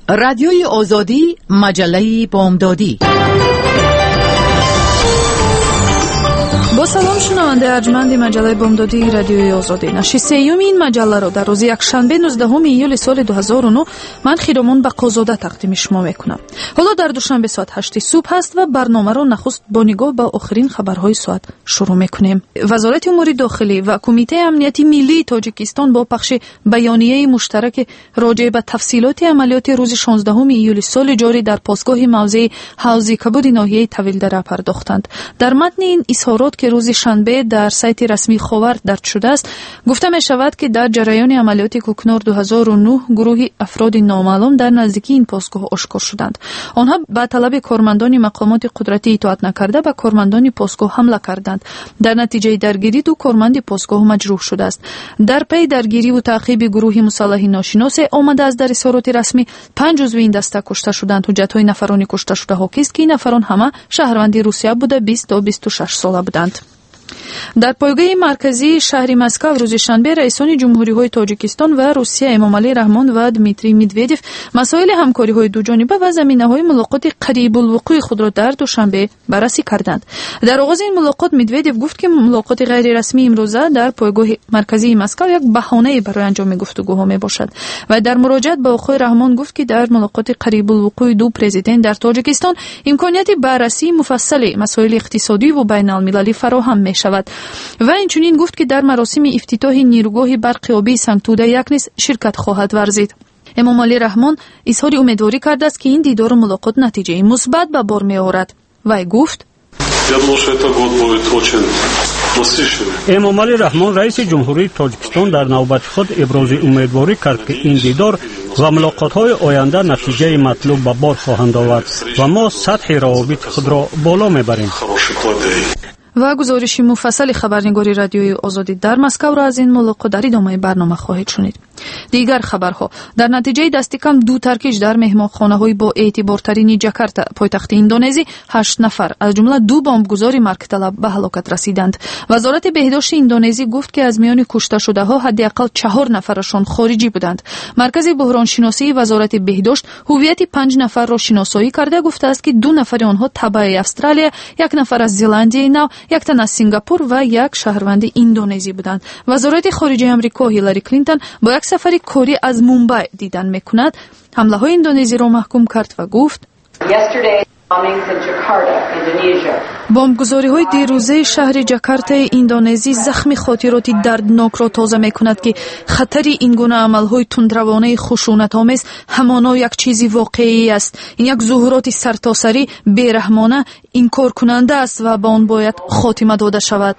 رادیوی آزادی، مجله بامدادی. با سلام شنونده ارجمند مجله بامدادی رادیوی آزادی. نشر سیوم این مجله را در روز یکشنبه 19 ایول سال 2009 من خیرمان بقازاده تقدیم شما میکنم. حالا در دوشنبه ساعت 8 صبح است و برنامه را نخست با نگاه به آخرین خبرهای ساعت شروع میکنیم. وزارت امور داخلی و کمیته امنیتی ملی تاجیکستان با پخش بیانیه مشترک راجع به تفصیلات عملیات روز 16 ایول سال جاری در پاسگاه موضع حوض کبود ناحیه طویلدره پرداختند. در متن این اظهارات که روز شنبه در سایت رسمی خاور درج شده است گفته می شود که در جریان عملیات کوکنار 2009 گروهی افراد نامعلوم در نزدیکی این پاسگاه آشکار شدند. آنها به طلب کارمندان مقامات قدرتی اطاعت نکرده به کارمندان پاسگاه حمله کردند. در نتیجه درگیری دو کارمند پاسگاه مجروح شده است. در پی درگیری و تعقیب گروهی مسلح ناشناس آمده از در اظهارات رسمی 5 عضو این دسته کشته شدند. حجت‌های نفران کشته شده حاکی است که این نفران همه شهروند روسیه بوده 20 تا 26 ساله بودند. در پایگاه مرکزی شهر مسکو روز شنبه رئیسان جمهوری‌های تاجیکستان و روسیه امامعلی رحمان و دمیتری مدودیف مسائل همکاری‌های دوجانبه و زمینه‌های ملاقات قریب الوقوع خود را در دوشنبه بررسی کردند. در آغاز این ملاقات مدودیف گفت که ملاقات غیر رسمی امروزه در پایگاه مرکزی مسکو یک بهانه برای انجام گفتگوها میباشد و در مراجعت به آقای رحمان گفت که در ملاقات قریب الوقوع دو پرزیدنت در تاجیکستان امکانیت بررسی مفصل مسائل اقتصادی و بین‌المللی فراهم می‌شود و اینچنین گفت که در مراسم افتتاح نیروگاه برق آبی سنگتوده یک نیز شرکت خواهد ورزید. امامعلی رحمان اظهار امیدواری کرده است که این دیدار و ملاقات نتیجه مثبت به بار می‌آورد. وی گفت امامعلی رحمان رئیس جمهوری تاجیکستان در نوبت خود ابراز امیدواری کرد که این دیدار و ملاقات‌های آینده نتیجه مطلوب به بار خواهند آورد و ما سطح روابط خود را بالا می‌بریم. و گزارش مفصل خبرنگاری رادیوی آزادی در مسکو را از این ملاقات در ادامه برنامه خواهید شنید. دیگر خبرها: در نتیجه دست کم 2 ترکیش در مهمانخانه‌های با اعتبارترین جاکارتا پایتخت اندونزی 8 نفر از جمله 2 بمبگذار مرگ‌طلب به هلاکت رسیدند. وزارت بهداشت اندونزی گفت که از میان کشته شده‌ها حداقل 4 نفرشان خارجی بودند. مرکز بحران شناسی وزارت بهداشت هویت 5 نفر را شناسایی کرده گفته است که 2 نفر آنها تبع استرالیا، 1 نفر از زلندیای نو، 1 تن از سنگاپور و 1 شهروند اندونزی بودند. وزارت خارجه آمریکا هیلاری کلینتون با یک سفری کاری از مومبای دیدن میکند حمله های اندونزی را محکوم کرد و گفت بمبگذاری های دیروزه شهر جاکارتا اندونزی زخم خاطراتی دردناک را تازه میکند که خطر این گونه عمل های تندروانه خشونت آمیز همانا یک چیزی واقعی است. این یک ظهورات سرتاسری بیرحمانه انکار کننده است و به آن باید خاتمه داده شود.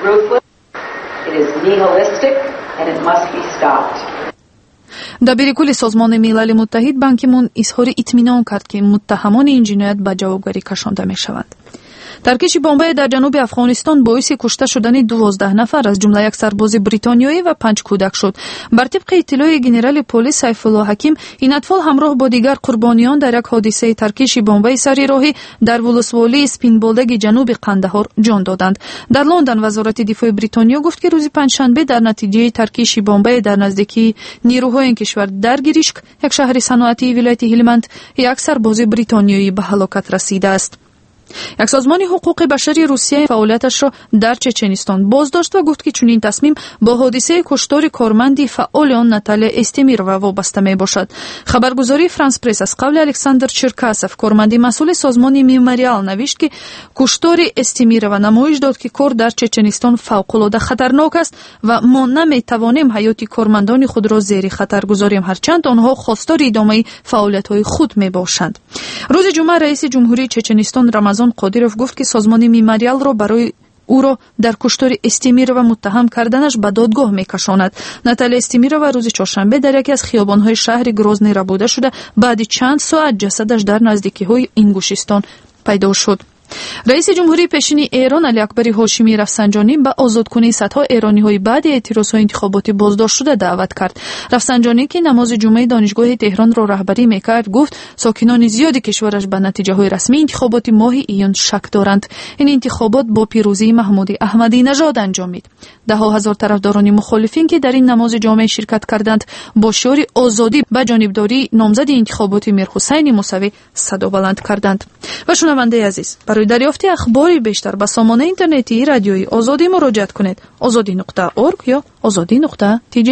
دبیر کل سازمان ملل متحد بان کی مون اظهار اطمینان کرد که متهمان این جنایت به جوابگری کشانده می شوند. ترکیش بمبای در جنوب افغانستان باعث کشته شدن 12 نفر از جمله 1 سرباز بریتانیایی و 5 کودک شد. بر طبق اطلاع گنرال پلیس سیف الله حکیم این اطفال همراه با دیگر قربانیان در یک حادثه ترکیش بمبای سری راهی در ولسوالی اسپینبولدگ جنوب قندهار جان دادند. در لندن وزارت دفاع بریتانیا گفت که روز پنجشنبه در نتیجه ترکیش بمبای در نزدیکی نیروهای این کشور در گریشک یک شهر صنعتی ولایت هلمند 1 سرباز بریتانیایی به هلاکت رسیده است. یک سازمان حقوق بشری روسیه فعالیتش را در چچنستان بازداشت و گفت که چنین تصمیم با حادثه کشتار کارمندی فعال آن ناتالیا استمیرova وابسته می باشد. خبرگزاری فرانس پرس از قول الکساندر چرکاسف کارمند مسئول سازمان مموریال نوشت که کشتار استمیرova نمایش داد که کار در چچنستان فوق‌العاده خطرناک است و ما نمی توانیم حیات کارمندان خود را زیر خطر گذاریم هرچند آنها خواستار ادامه فعالیت‌های خود می باشند. روز جمعه رئیس جمهوری چچنستان رمضان قادیروف گفت که سازمان مموریال را برای او را در کشتار استمیرova متهم کردنش به دادگاه میکشاند. ناتالیا استمیرova روز چهارشنبه در یکی از خیابان‌های شهر گروزنی ربوده شده بعد چند ساعت جسدش در نزدیکی‌های انگوشستان پیدا شد. رئیس جمهوری پیشین ایران علی اکبر هاشمی رفسنجانی به آزادکنی صدها ایرانی‌های بعد اعتراض‌های انتخاباتی بازداشت شده دعوت کرد. رفسنجانی که نماز جمعه دانشگاه تهران را رهبری می‌کرد گفت ساکنان زیادی کشورش به نتیجه‌های رسمی انتخابات ماه ایون شک دارند. این انتخابات با پیروزی محمود احمدی نژاد انجامید. ده‌ها هزار طرفداران مخالفین که در این نماز جامع شرکت کردند با شعار آزادی به جانبداری نامزد انتخابات میرحسین موسوی صدا بلند کردند. و شنونده عزیز، برای دریافت اخبار بیشتر به سامانه اینترنتی رادیوی آزادی مراجعه کنید. azadi.org یا azadi.tj.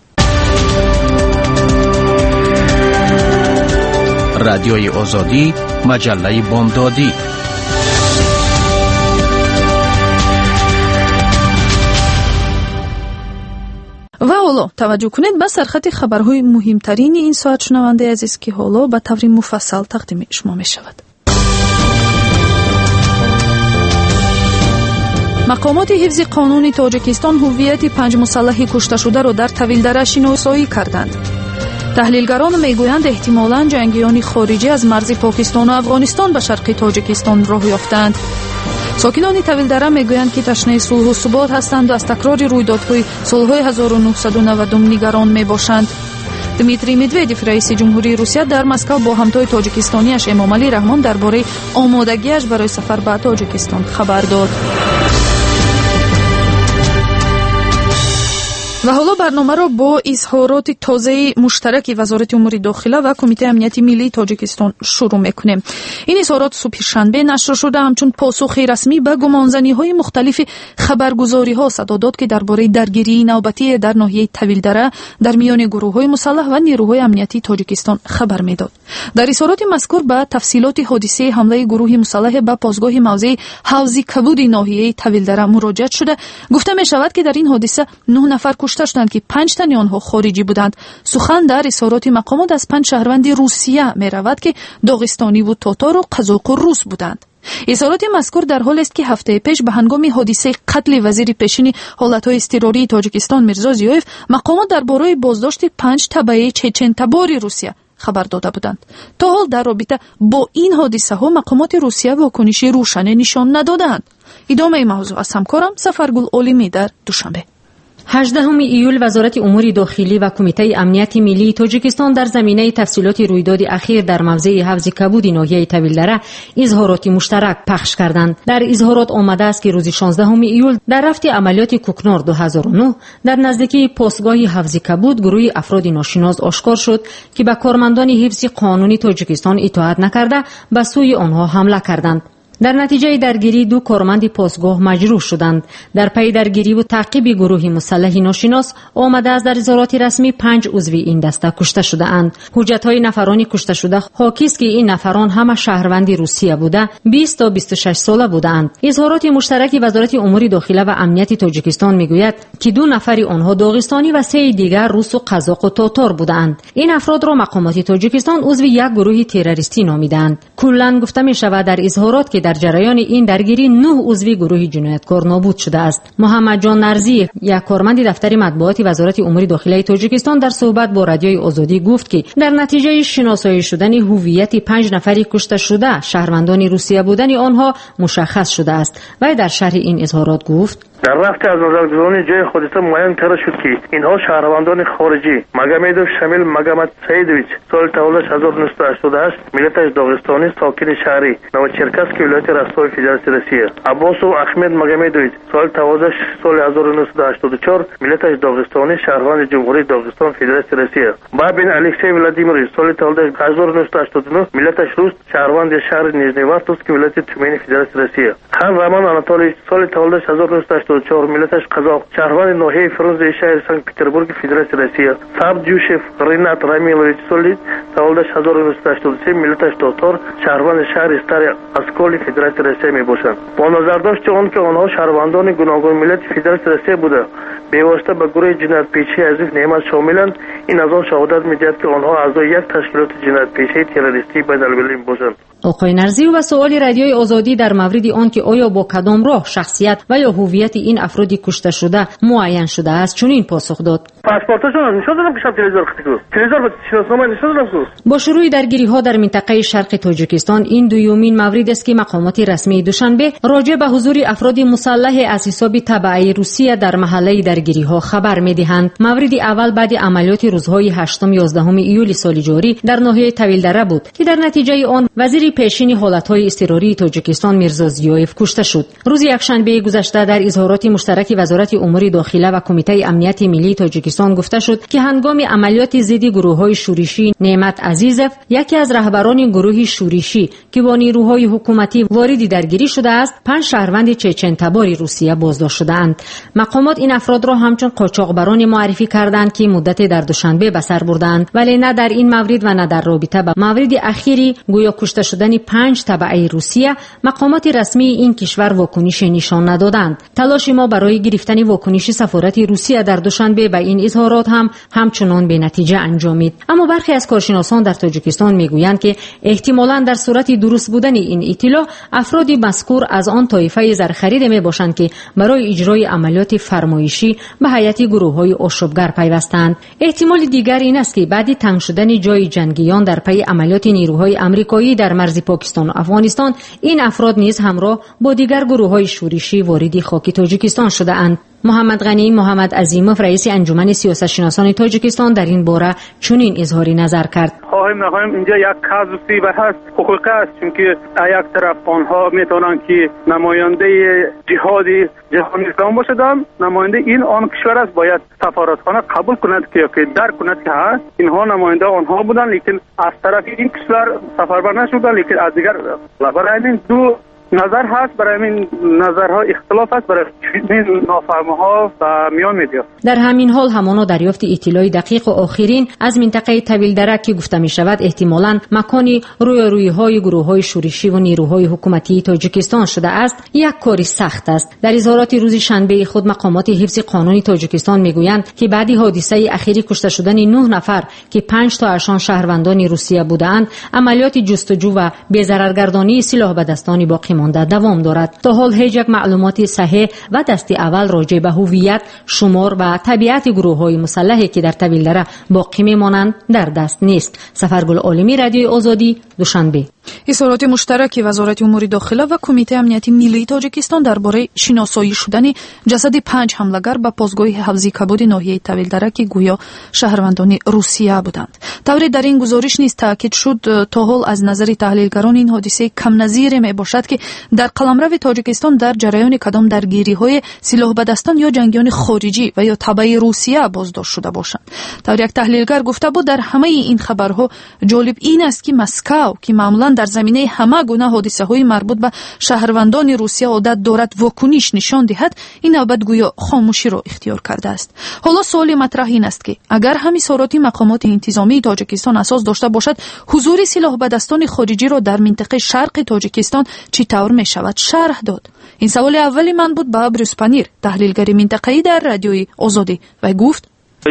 رادیوی آزادی، مجله بامدادی. و حالا توجه کنید به سرخط خبرهای مهمترین این ساعت شنونده عزیز که حالا به طور مفصل تقدیم شما می شود. مقامات حفظ قانون تاجیکستان هویت 5 مسلح کشته شده را در طویلدره شناسایی کردند. تحلیلگران میگویند احتمالاً جنگیان خارجی از مرز پاکستان و افغانستان به شرق تاجیکستان راه یافتند. ساکنان طویلدره میگویند که تشنه صلح و ثبات هستند و از تکرار رویدادهای صلح‌های 1990 نگران میباشند. دمیتری مدودیف رئیس جمهوری روسیه در مسکو با همتای تاجیکستانیش امامعلی رحمان درباره آمادگیش برای سفر به تاجیکستان خبر داد. و حالا برنامه را با اظهارات تازه مشترک وزارت امور داخله و کمیته امنیت ملی تاجیکستان شروع میکنیم. این اظهارات صبح شنبه نشر شده همچون پاسخ رسمی به گمانزنی‌های مختلف خبرگزاری‌ها صدا داد که درباره درگیری نوبتی در ناحیه طویلدره در میان گروه‌های مسلح و نیروهای امنیتی تاجیکستان خبر میداد. در اظهارات مذکور به تفصیلات حادثه حمله گروه مسلح به پاسگاه موضع حوض کبود ناحیه طویلدره مراجعه شده. گفته می شود که در این حادثه 9 نفر کشته شدند که 5 تن آنها خارجی بودند. سخن در اظهارات مقامات از 5 شهروند روسیه می رود که داغستانی و تاتار و قزاق و روس بودند. اظهارات مذکور در حالی است که هفته پیش به هنگام حادثه قتل وزیر پیشین حالت‌های اضطراری تاجیکستان میرزا زیایف مقامات درباره بازداشت 5 تبعه چچن تبار روسیه خبر داده بودند. تا حال در رابطه با این حادثه ها مقامات روسیه واکنشی روشن نشان ندادند. ادامه موضوع از همکارم سفرگل عالمی در دوشنبه. 18 ایول وزارت امور داخلی و کمیته امنیت ملی تاجیکستان در زمینه تفصیلات رویداد اخیر در موضع حوض کبود ناحیه طویلدره اظهارات مشترک پخش کردند. در اظهارات آمده است که روز 16 ایول در رفت عملیات کوکنار 2009 در نزدیکی پاسگاه حوض کبود گروه افراد ناشناس آشکار شد که به کارمندان حفظ قانونی تاجیکستان اطاعت نکرده به سوی آنها حمله کردند. در نتیجه درگیری 2 کارمند پاسگاه مجروح شدند. در پی درگیری و تعقیب گروه مسلح ناشناس آمده است در اظهارات رسمی 5 عضو این دسته کشته شده اند. حجت‌های نفران کشته شده حاکی است که این نفران همه شهروند روسیه بوده 20 تا 26 ساله بودند. اظهارات مشترک وزارت امور داخله و امنیت تاجیکستان میگوید که 2 نفر آنها داغستانی و 3 دیگر روس و قزاق و تاتار بودند. این افراد را مقامات تاجیکستان عضو یک گروه تروریستی نامیدند. کلاً گفته می شود در اظهارات که در جریان این درگیری 9 عضو گروه جنایتکار نابود شده است. محمد جان نرزی، یک کارمند دفتر مطبوعات وزارت امور داخلی تاجیکستان در صحبت با رادیوی آزادی گفت که در نتیجه شناسایی شدن هویت 5 نفری کشته شده شهروندان روسیه بودن آنها مشخص شده است. و در شرح این اظهارات گفت در وقت از نظرگذاری جای حادثه معین کرده شد که اینها شهروندان خارجی مگامدوف شامل مگامد سیدویچ سال تولدش 1988 ملتش داغستانی ساکن شهری نوچرکاسک ولایت رستاو فدراسیون روسیه عباسو احمد مگامدویچ سال تولدش سال 1984 ملتش داغستانی شهروند جمهوری داغستان فدراسیون روسیه بابین الکسی ولادیمیرویچ سال تولدش 1989 ملتش روس شهروند شهر نیژنیوارتوفسک ولایت تیومن فدراسیون روسیه خان رامان آناتولیویچ سال تولدش 1984 ملتش قزاق شهروند ناحیه فرانزه شهر سنت پترزبورگ فدراسیون روسیه صاحب جوشف رینات رامілویچ سال تولدش 1983 ملتش تاتار شهروند شهر استار اسکولی فدراسیون روسیه میباشند. با نظر داشت آن که آنها شهروندان گوناگون ملت فدراسیون روسیه بوده بیواسطه به گروه جنایتپیشه عزیز نعمت شاملند، این از آن شهادت میدهد که آنها اعضای یک تشکیلات جنایتپیشه تروریستی بین‌المللی باشند. آقای نرزی و سوال رادیوی آزادی در مورد آن که آیا با کدام راه شخصیت و یا هویت این افراد کشته شده معین شده است چنین پاسخ داد: پاسپورتشون نشون دادم که شب تلویزیون خطیگو تلویزیون شناسنامه نشون دادم کو. با شروع درگیری ها در منطقه شرق تاجیکستان این دومین مورد است که مقامات رسمی دوشنبه راجع به حضور افراد مسلح از حساب تبعه روسیه در محله درگیری ها خبر می‌دهند. مورد اول بعد عملیات روزهای 8 و 11 ایول سال جاری در ناحیه طویلدره بود که در نتیجه آن وزیر پیشین حالت‌های اضطراری تاجیکستان میرزا زیایف کشته شد. روز یکشنبه گذشته در اظهارات مشترک وزارت امور داخله و کمیته امنیت ملی تاجیکستان گفته شد که هنگام عملیات ضد گروه‌های شورشی نعمت عزیزف، یکی از رهبران گروه شورشی که با نیروهای حکومتی وارد درگیری شده است، 5 شهروند چچن تبار روسیه بازداشت شده‌اند. مقامات این افراد را همچون قاچاقبران معرفی کردند که مدت در دوشنبه به سر بردند، ولی نه در این مورد و نه در رابطه با مورد اخیری گویا کشته شدن 5 تبع روسیه مقامات رسمی این کشور واکنش نشان ندادند. تلاش ما برای گرفتن واکنش سفارت روسیه در دوشنبه به این اظهارات هم همچنان به نتیجه انجامید. اما برخی از کارشناسان در تاجیکستان میگویند که احتمالاً در صورت درست بودن این اطلاع افراد مذکور از آن طایفه زرخرید میباشند که برای اجرای عملیات فرمایشی به هیئت گروه‌های آشوبگر پیوستند. احتمال دیگر این است که بعد تنگ شدن جای جنگیان در پی عملیات نیروهای آمریکایی در مرز پاکستان و افغانستان، این افراد نیز همراه با دیگر گروه‌های شورشی وارد خاک تاجیکستان شده‌اند. محمد غنی محمد عظیموف رئیس انجمن سیاستشناسان تاجیکستان در این باره چنین اظهار نظر کرد. نخواهیم اینجا یک کازوسی و هست حقوقی است، چون که یک طرف آنها میتونن که نماینده جهاد جهانی اسلام باشند، نماینده این آن کشور است، باید سفارتخانه قبول کند که درک کند که هست اینها نماینده آنها بودن، لیکن از طرف این کشور سفربر نشدن، لیکن از دیگر برای این دو نظر هست، برای این نظرها اختلاف است، برای این نافهمی‌ها و میان میاد. در همین حال همانا دریافت اطلاع دقیق و آخرین از منطقه طویل درک که گفته می شود احتمالاً مکانی رویارویی‌های گروه‌های شورشی و نیروهای حکومتی تاجیکستان شده است، یک کاری سخت است. در اظهارات روز شنبه خود مقامات حفظ قانون تاجیکستان میگویند که بعد حادثه اخیری کشته شدن 9 نفر که 5 تا اشان شهروندان روسیه بودند، عملیات جستجو و بی‌ضررگردانی سلاح به دستان باقی مانده دوام دارد. تا حال هیچ یک معلومات صحیح و دست اول راجع به هویت، شمار و طبیعت گروه‌های مسلحی که در طویل دره باقی میمانند در دست نیست. سفرگل عالمی، رادیوی آزادی، دوشنبه. اظهارات مشترک وزارت امور داخله و کمیته امنیتی ملی تاجیکستان درباره شناسایی شدن جسد 5 حمله‌گر به پاسگاه حفظی کبود ناحیه طویل دره که گویا شهروندان روسیه بودند. طوری در این گزارش نیز تاکید شد تا حال از نظر تحلیلگران این حادثه کم نظیر میباشد که در قلمرو تاجیکستان در جریان کدام درگیری‌های سلاح به دستان یا جنگیان خارجی و یا تبع روسیه بازداشت شده باشند. طوری یک تحلیلگر گفته بود در همه این خبرها جالب این است که مسکو که معمولا در زمینه همه گونه حادثه‌های مربوط به شهروندان روسیه عادت دارد واکنش نشان دهد، این نوبت گویا خاموشی را اختیار کرده است. حالا سوال مطرح این است که اگر همین اظهارات مقامات انتظامی تاجیکستان اساس داشته باشد، حضور سلاح به دستان خارجی را در منطقه شرق تاجیکستان چطور می شود شرح داد؟ این سوال اولی من بود به بروس پنیر، تحلیلگر منطقه‌ای در رادیوی آزادی، و گفت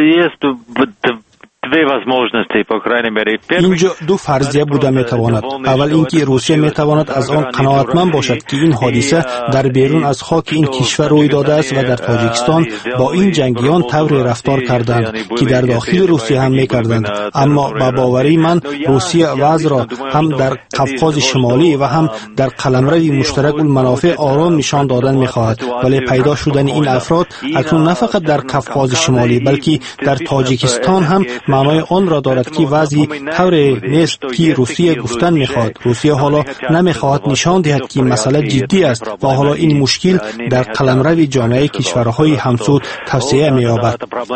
اینجا دو فرضیه بوده میتواند. اول اینکه روسیه میتواند از آن قناعتمند باشد که این حادثه در بیرون از خاک این کشور روی داده است و در تاجیکستان با این جنگیان طوری رفتار کردند که در داخل روسیه هم میکردند. اما با باوری من روسیه وضع را هم در قفقاز شمالی و هم در قلمرو مشترک المنافع آرام نشان دادن میخواهد، ولی پیدا شدن این افراد اکنون نه فقط در قفقاز شمالی بلکه در تاجیکستان هم معنای آن را دارد که وضعی طوری نیست که روسیه گفتن میخواد. روسیه حالا نمیخواهد نشان دهد که مسئله جدی است و حالا این مشکل در قلمرو جامعه کشورهای همسو توسعه می‌یابد.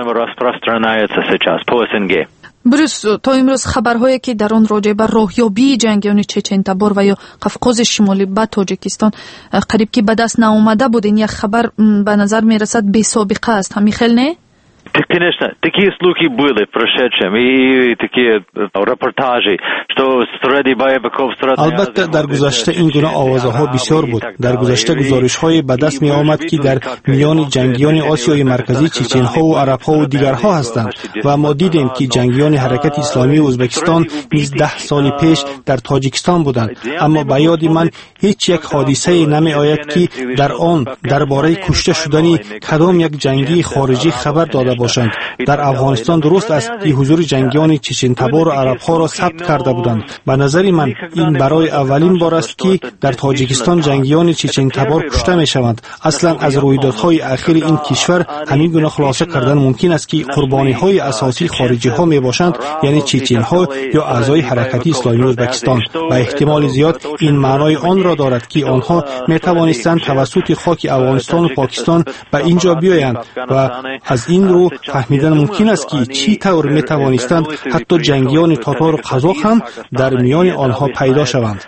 بروس، تا امروز خبرهایی که در آن راجع به راهیابی جنگیان چچن تبار و یا قفقاز شمالی به تاجیکستان قریب که به даст نیامده بود، این یک خبر به نظر میرسد بی سابقه است. همین خیلی نه؟ Конечно, такие слухи были в прошедшем и такие репортажи, что среди боевиков البته در گذشته این گونه آوازها بسیار بود. در گذشته گزارش‌های به دست می آمد که در میان جنگیان آسیای مرکزی چچن‌ها و عرب‌ها و دیگرها هستند و ما دیدیم که جنگیان حرکت اسلامی ازبکستان نیز 10 سال پیش در تاجیکستان بودند. اما به یاد من هیچ یک حادثه نمی آید که در آن درباره کشته شدن کدام یک جنگی خارجی خبر داده باشند. در افغانستان درست است که حضور جنگیان چچن تبار و عرب‌ها را ثبت کرده بودند. به نظر نظر من این برای اولین بار است که در تاجیکستان جنگیان چچن تبار کشته میشوند. اصلا از رویدادهای اخیر این کشور همین گونه خلاصه کردن ممکن است که قربانی‌های اساسی خارجی ها میباشند، یعنی چچن ها یا اعضای حرکت اسلامی ازبکستان. و احتمال زیاد این معنای آن را دارد که آنها میتوانستند توسط خاک افغانستان و پاکستان به اینجا بیایند و از این رو فهمیدن ممکن است که چی طور میتوانستند حتی جنگیان تاتار و قزاق هم در میان آنها پیدا شوند.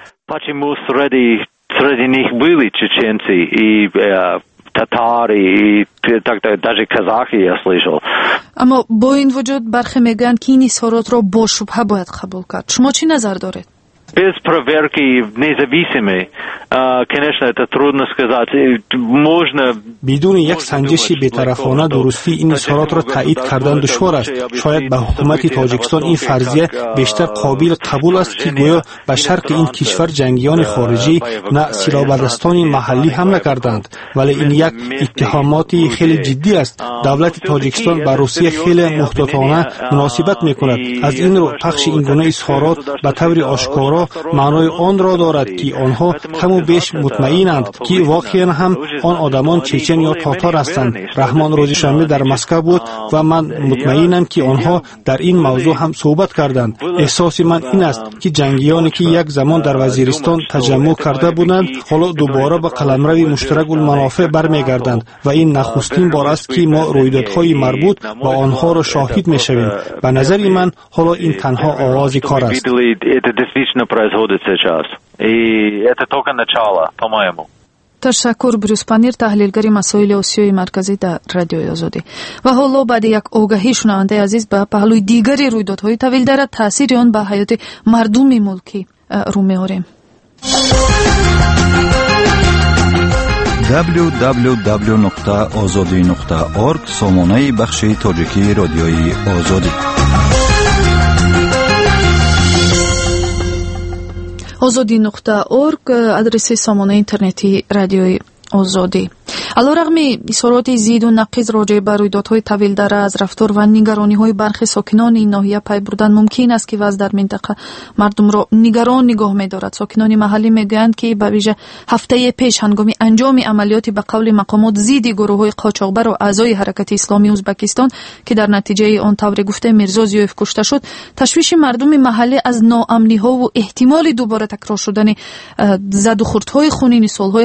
اما با این وجود برخی میگن که این اظهارات را با شبهه باید قبول کرد. شما چی نظر دارید؟ Без проверки независимой, конечно, это трудно сказать. Можно بدون یک سنجش بی‌طرفانه درستی این اظهارات را تایید کردن دشوار است. شاید به حکومت تاجیکستان این فرضیه بیشتر قابل قبول است که گویا به شرق این کشور جنگیان خارجی نه سیرابدستان محلی حمله کردند، ولی این یک اتهاماتی خیلی جدی است. دولت تاجیکستان با روسیه خیلی محتاطانه مناسبت میکند. از این رو پخش این گونه اظهارات به طور آشکارا معنای آن را دارد که آنها همو بیش مطمئنند که واقعا هم آن آدمان چچن یا تاتار هستند. رحمان روز شنبه در مسکو بود و من مطمئنم که آنها در این موضوع هم صحبت کردند. احساس من این است که جنگیانی که یک زمان در وزیرستان تجمع کرده بودند حالا دوباره به قلمرو مشترک المنافع برمیگردند و این نخستین بار است که ما رویدادهای مربوط با آنها را شاهد میشویم. به نظر من حالا این تنها آغاز کار است. происходит сейчас. И это только начало, по-моему. تشکر. بروس پانیر، تحلیلگری مسائل آسیای مرکزی در رادیوی آزادی. و حالا بعد یک آگاهی شنونده عزیز به پهلوی دیگری رویدادهای طویل در تاثیر آن به حیات مردم ملکی رو می‌آوریم. www.azadi.org سامانه بخش تاجیکی رادیوی آزادی. azadi.org آدرس سامانه اینترنتی رادیوی آزادی. علیرغم اظهارات زید و نقیض راجع به رویدادهای طویل دره از رفتار و نگرانی‌های برخی ساکنان این ناحیه پی بردن ممکن است که وضع در منطقه مردم را نگران نگاه می‌دارد. ساکنان محلی می‌گویند که به ویژه هفته پیش هنگام انجام عملیاتی به قول مقامات ضد گروه‌های قاچاقبر و اعضای حرکت اسلامی ازبکستان که در نتیجه آن طور گفته میرزا زیوف کشته شد، تشویش مردم محلی از ناامنی‌ها و احتمال دوباره تکرار شدن زد و خوردهای خونین سال‌های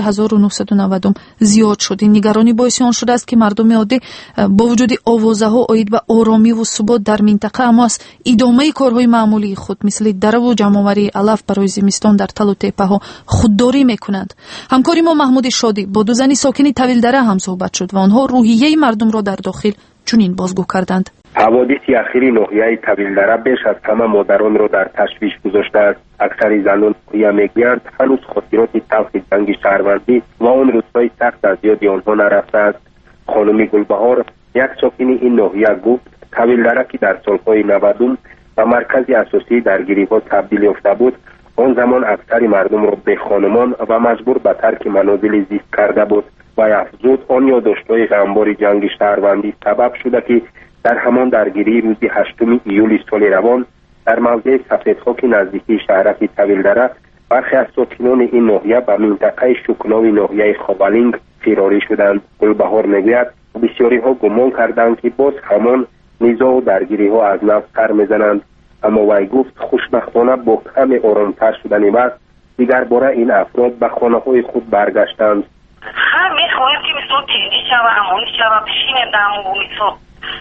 1990 زیاد شد. این نگرانی باعث آن شده است که مردم عادی با وجود آوازه‌ها اید به آرامی و ثبات در منطقه اما از ادامه کارهای معمولی خود مثل دره و جمع‌آوری علف برای زمستان در تل و تپه‌ها خودداری می‌کنند. همکاری ما محمود شادی با دو زن ساکن طویل دره هم صحبت شد و آنها روحیه مردم را در داخل چنین بازگو کردند. حوادث اخیر ناحیه طویل دره بیش از همه مادران را در تشویش گذاشته است. اکثر زنان میگویند هنوز خاطرات تلخ جنگ شهروندی و آن روزهای سخت از یاد آنها نرفته است. خانم گلبهار، یک ساکن این ناحیه، گفت طویل دره که در سالهای 90 و مرکز اساسی درگیری‌ها تبدیل یافته بود، آن زمان اکثر مردم را به خانمان و مجبور به ترک منازل زیست کرده بود و افزود آن یادداشت‌های غمبار جنگ شهروندی سبب شده که در همان درگیری روز 8 ایول سال روان در موضع سفیدخاک نزدیکی شهرک طویل دره برخی از ساکنان این ناحیه به منطقه شکناوی ناحیه خوبالینگ فراری شدند. گلبهار میگوید بسیاری ها گمان کردند که باز همان نزاع و درگیری ها از نو سر میزنند، اما وی گفت خوشبختانه با کم آرامتر شدن وقت دیگر باره این افراد به خانه های خود برگشتند. میخواهیم که مثل تیزی شوه امانی شوه بشینه دم و مثل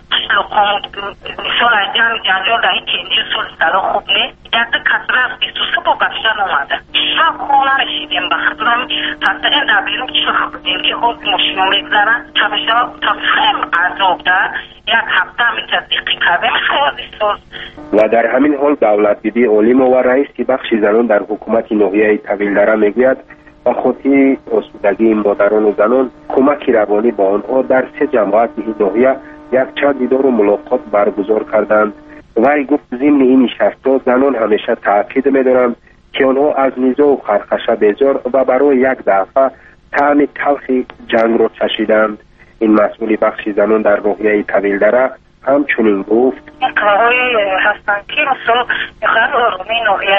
لقامت مثل انجام جنجال در این تیزی سال سلا خوب نه یک کسره از 23 با گفتن اومده شب خونه رسیدیم به خطرم حتی این در بیرون چه خبردیم که خود ماشینو میگذارن تا خیم عذاب در یک هفته می تصدیقی کردیم خیلی سال. و در همین حال دولت دیدی علیم و رئیس بخش زنان در حکومت ناحیه طویل دره میگوید و خاطر آسودگی مادران و زنان کمک روانی با آنها در 3 جماعت این ناحیه یک چند دیدار و ملاقات برگزار کردند. وی گفت ضمن این نشست‌ها زنان همیشه تاکید می‌دارند که آنها از نزاع و خرخشه بیزار و برای یک دفعه طعم تلخ جنگ را چشیدند. این مسئول بخش زنان در ناحیه طویل دره همچنین گفت کارهای هستند که مثلا میخوان آرامی ناحیه را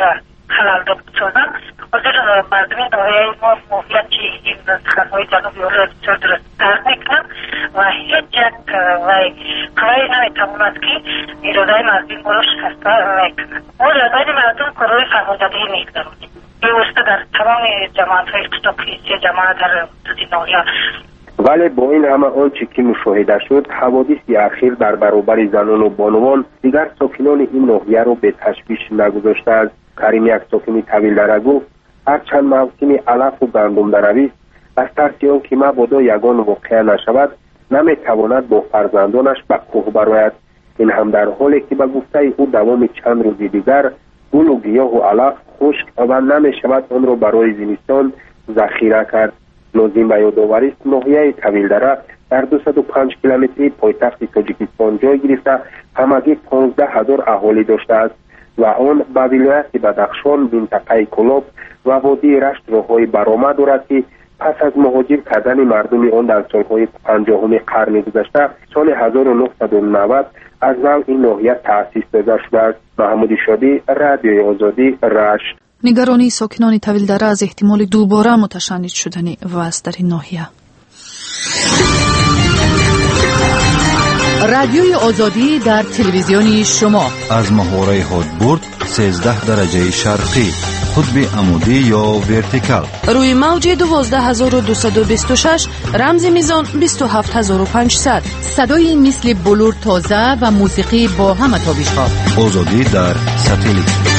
халал додсодан озер мардуми дояи мо муҳияти ин саханҳои ҷануби Орисо дарк мекунад ва ҳеҷ як қавае наметавонад ки иродаи мардуми моро шикаста мекунад. мо иродаи мардум корҳои фармондадагӣ мегузаронем бевосита дар тамоми ҷамоатҳои иқтисодӣ ҷамоат дар ҳудуди ноҳия. вале бо ин ҳама онче ки мушоҳида шуд, ҳаводиси ахир дар баробари занону бонувон дигар сокинони ин ноҳияро беташвиш нагузоштааст. Карим, як сокини Тавилдара, гуфт ҳарчанд мавсими алафу гандумдаравист, аз тарси он ки мабодо ягон воқеа нашавад, наметавонад бо фарзандонаш ба кӯҳ барояд. ин ҳам дар ҳоле ки ба гуфтаи ӯ давоми чанд рӯзи дигар гулу гиёҳу алаф хушк ва намешавад онро барои зимистон захира кард. лозим ба ёдоварист ноҳияи Тавилдара дар 205 километри пойтахти Тоҷикистон ҷой гирифта ҳамагӣ 15 000 аҳолӣ доштааст ва он ба вилояти Бадахшон, минтақаи Кӯлоб ва водии Рашт роҳҳои баромад дорад ки пас аз муҳоҷир кардани мардуми он дар солҳои 50-уми қарни гузашта, соли 1990 аз нав ин ноҳия таъсис дода шудааст. маҳмуди шодӣ, радиои озодӣ, Рашт. нигаронии сокинони Тавилдара аз эҳтимоли дубора муташаннид шудани вазъ дар ин ноҳия. رادیوی آزادی در تلویزیونی شما از ماهواره هادبورد 13 درجه شرقی، قطب عمودی یا ورتیکال، روی موج 12226 رمز میزان 27500. صدای مثل بلور تازه و موسیقی با همه تابش‌ها. آزادی در ساتلیت.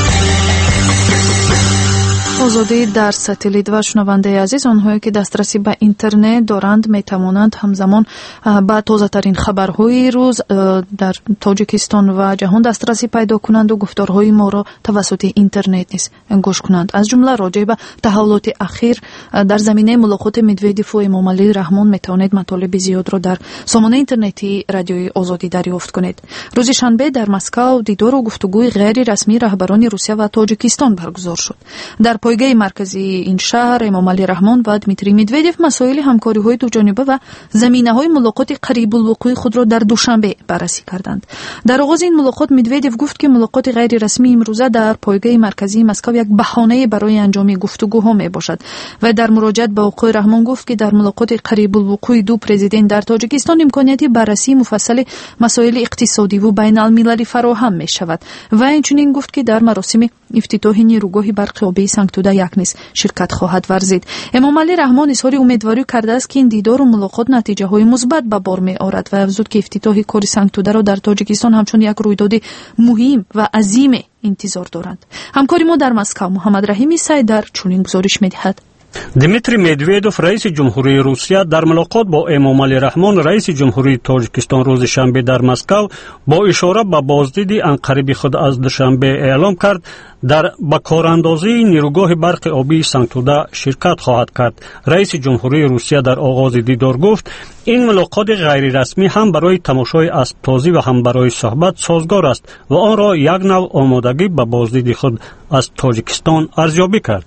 озодӣ дар сателит ва шунавандаи азиз, онҳое ки дастрасӣ ба интернет доранд метавонанд ҳамзамон ба тозатарин хабарҳои рӯз дар Тоҷикистон ва ҷаҳон дастрасӣ пайдо кунанду гуфторҳои моро тавассути интернет низ гӯш кунанд. аз ҷумла роҷеъ ба таҳаввулоти ахир дар заминаи мулоқоти Медведеву Эмомалӣ Раҳмон метавонед матолиби зиёдро дар сомонаи интернетии радиои Озодӣ дарёфт кунед. рӯзи шанбе дар Москав дидору гуфтугӯи ғайрирасмии раҳбарони Русия ва Тоҷикистон баргузор шуд. дар пойгаи марказии ин шаҳр Эмомалӣ Раҳмон ва Дмитрий Медведев масоили ҳамкориҳои дуҷониба ва заминаҳои мулоқоти қарибулвуқӯи худро дар душанбе баррасӣ карданд. дар оғози ин мулоқот Медведев гуфт ки мулоқоти ғайрирасмии имрӯза дар пойгаи марказии Москав як баҳонае барои анҷоми гуфтугӯҳо мебошад. ва дар муроҷиат ба оқои Раҳмон гуфт ки дар мулоқоти қарибулвуқӯи ду президент дар Тоҷикистон имконияти баррасии муфассали масоили иқтисодиву байналмилалӣ фароҳам мешавад. ва инчунин гуфт ки дар маросими ифтитоҳи нирӯгоҳи барқи обии Сангтуда як низ ширкат хоҳад варзид. Эмомалӣ Раҳмон изҳори умедворӣ кардааст ки ин дидору мулоқот натиҷаҳои мусбат ба бор меорад ва афзуд ки ифтитоҳи кори Сангтударо дар Тоҷикистон ҳамчун як рӯйдоди муҳим ва азиме интизор доранд. ҳамкори мо дар Москав Муҳаммад Раҳими Сайдар чунин гузориш медиҳад. Дмитрий Медведев, раиси ҷумҳурии Русия, дар мулоқот бо Эмомалӣ Раҳмон, раиси ҷумҳурии Тоҷикистон, рӯзи шанбе дар Москав бо ишора ба боздиди анқариби худ аз душанбе эълом кард, дар ба корандозии нирӯгоҳи барқи обии Сангтуда ширкат хоҳад кард. раиси ҷумҳурии Русия дар оғози дидор гуфт, ин мулоқоти ғайрирасмӣ ҳам барои тамошои асптозӣ ва ҳам барои суҳбат созгор аст ва онро як нав омодагӣ ба боздиди худ аз Тоҷикистон арзёбӣ кард.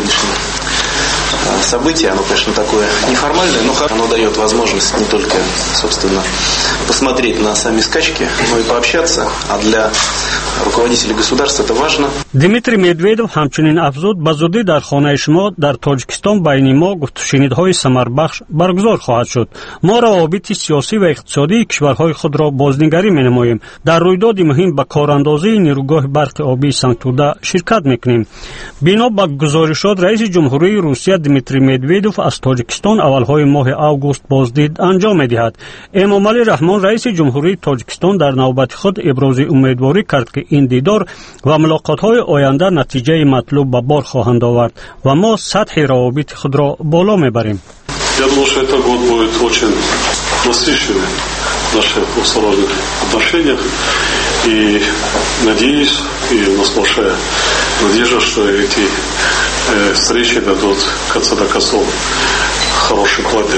Событие, оно, конечно, такое неформальное, но оно дает возможность не только, собственно, посмотреть на сами скачки, но и пообщаться, а для руководителей государства это важно. Дмитрий Медведев ҳамчунин афзуд, ба зудӣ дар хонаи шумо дар Тоҷикистон байни мо гуфтушунидҳои самарбахш баргузор хоҳад шуд. мо равобити сиёсӣ ва иқтисодии кишварҳои худро бознигарӣ менамоем. дар рӯйдоди муҳим ба корандозии нирӯгоҳи барқи обии Сангтуда ширкат мекунем. бино ба гузоришот, раиси ҷумҳурии Русия Дмитрий Медведев аз Тоҷикистон аввалҳои моҳи август боздид анҷом медиҳад. Эмомалӣ Раҳмон, раиси ҷумҳурии Тоҷикистон, дар навбати худ ибрози умедворӣ кард ки ин дидор ва мулоқотҳои оянда натиҷаи матлуб ба бор хоҳанд овард ва мо сатҳи равобити худро боло мебарем. Я думаю, что этот год будет очень насыщенный в наших двусторонних отношениях. И надеюсь, и у нас большая надежда, что эти встречи дадут в конце концов хорошие плоды.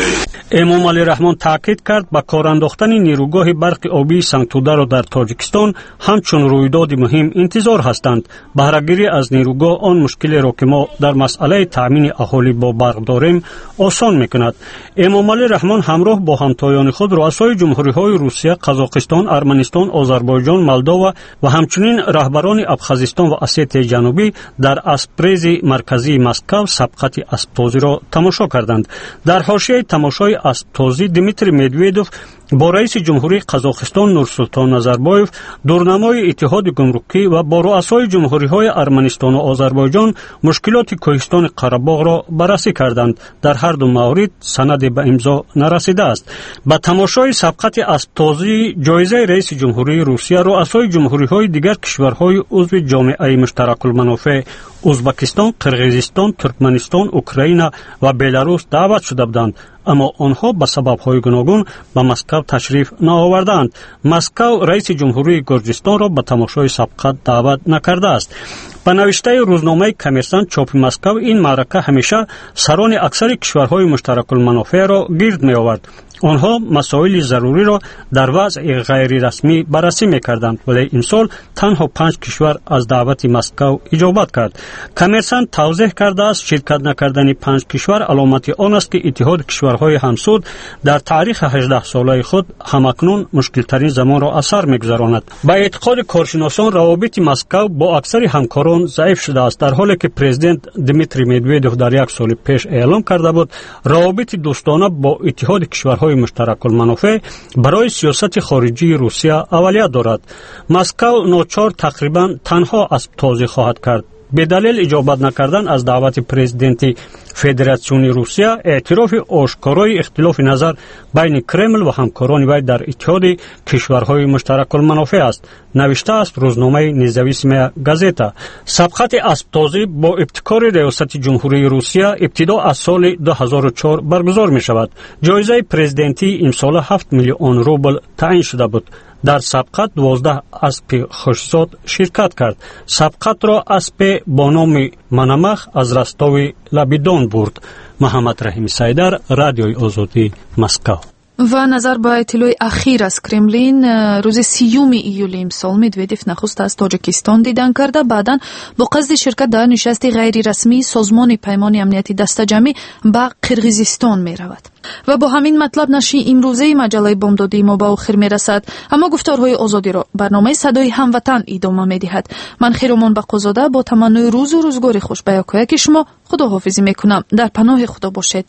эмомалӣ раҳмон таъкид кард ба кор андохтани нирӯгоҳи барқи обии сангтӯдаро дар тоҷикистон ҳамчун рӯйдоди муҳим интизор ҳастанд. баҳрагирӣ аз нирӯгоҳ он мушкилеро ки мо дар масъалаи таъмини аҳолӣ бо барқ дорем осон мекунад. эмомалӣ раҳмон ҳамроҳ бо ҳамтоёни худ рӯъасои ҷумҳуриҳои русия, қазоқистон, арманистон, озарбойҷон, молдова ва ҳамчунин раҳбарони абхазистон ва осетияи ҷанубӣ дар аспрези марказии Москав сабқати асптозиро тамошо карданд. дар ҳошияи тамошои асптозӣ Дмитрий Медведев бо раиси ҷумҳурии Қазоқистон Нурсултон Назарбоев, дурнамои иттиҳоди гумрукӣ ва бо рӯъасои ҷумҳуриҳои Арманистону Озарбойҷон мушкилоти Кӯҳистони Қарабоғро баррасӣ карданд. дар ҳарду маврид санаде ба имзо нарасидааст. ба тамошои сабқати асптозӣ ҷоизаи раиси ҷумҳурии Русия рӯъасои ҷумҳуриҳои дигар кишварҳои узви ҷомеаи муштаракулманофеъ Узбекистон, Қирғизистон, Туркманистон, Украина ва Беларус даъват шуда буданд, аммо онҳо ба сабабҳои гуногун ба Москав ташриф наовардаанд. Москав раиси ҷумҳурии Гурҷистонро ба тамошои сабқат даъват накардааст. ба навиштаи рӯзномаи Коммерсант чопи Москав ин маърака ҳамеша сарони аксари кишварҳои муштаракулманофеъро гирд меовард. онҳо масоили заруриро дар вазъи ғайрирасмӣ баррасӣ мекарданд, вале имсол танҳо 5 кишвар аз даъвати Москав иҷобат кард. Коммерсант тавзеҳ кардааст, ширкат накардани 5 кишвар аломати он аст ки иттиҳоди кишварҳои ҳамсуд дар таърихи 18-солаи худ ҳамакнун мушкилтарин замонро аз сар мегузаронад. ба эътиқоди коршиносон равобити Москав бо аксари ҳамкорон заиф шудааст, дар ҳоле ки президент Дмитрий Медведев дар 1 соли пеш эълон карда буд равобити дӯстона бо иттиҳоди кишварҳои муштаракулманофеъ барои сиёсати хориҷии Русия аввалият дорад. Москав ночор тақрибан танҳо асптозӣ хоҳад кард. бедалел иҷобат накардан аз даъвати президенти Федератсиони Русия эътирофи ошкорои ихтилофи назар байни Кремл ва ҳамкорони вай дар иттиҳоди кишварҳои муштаракулманофеъ аст, навиштааст рӯзномаи Независимая газета. сабқати асптозӣ бо ибтикори риёсати ҷумҳурии Русия ибтидо аз соли 2004 баргузор мешавад. ҷоизаи президентӣ имсола 7 миллион рубл таъин шуда буд. дар сабқат 12 аспи хушзод ширкат кард. сабқатро аспе бо номи Манамах аз Растови Лабидон бурд. Муҳаммад Раҳими Сайдар, Радиои Озодӣ, Москав. ва назар ба иттилои ахир аз Кремлин, рӯзи 3 июли имсол Медведев нахуст аз Тоҷикистон дидан карда, баъдан бо қасди ширкат дар нишасти ғайрирасмии Созмони паймони амнияти дастаҷамӣ ба Қирғизистон меравад. ва бо ҳамин матлаб нашри имрӯзаи маҷаллаи бомдодии мо ба охир мерасад. аммо гуфторҳои озодиро барномаи Садои ҳамватан идома медиҳад. ман Хиромон Бақозода бо таманнӯи рӯзу рӯзгори хуш ба якояки шумо худоҳофизӣ мекунам. дар паноҳи худо бошед.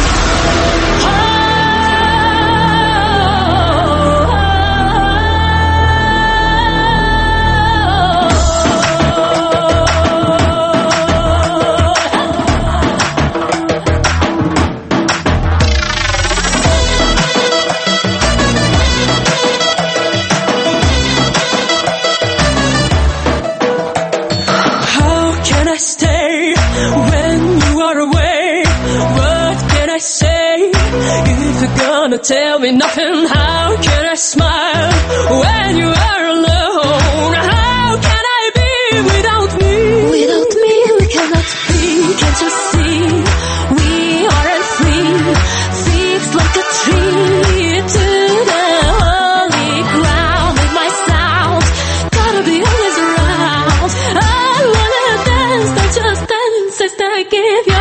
Tell me nothing, how can I smile when you are alone? How can I be without me? Without me we cannot be, can't you see? We aren't free, thieves like a tree to the holy ground. With my sound, gotta be always around. I wanna dance, not just dance, I give you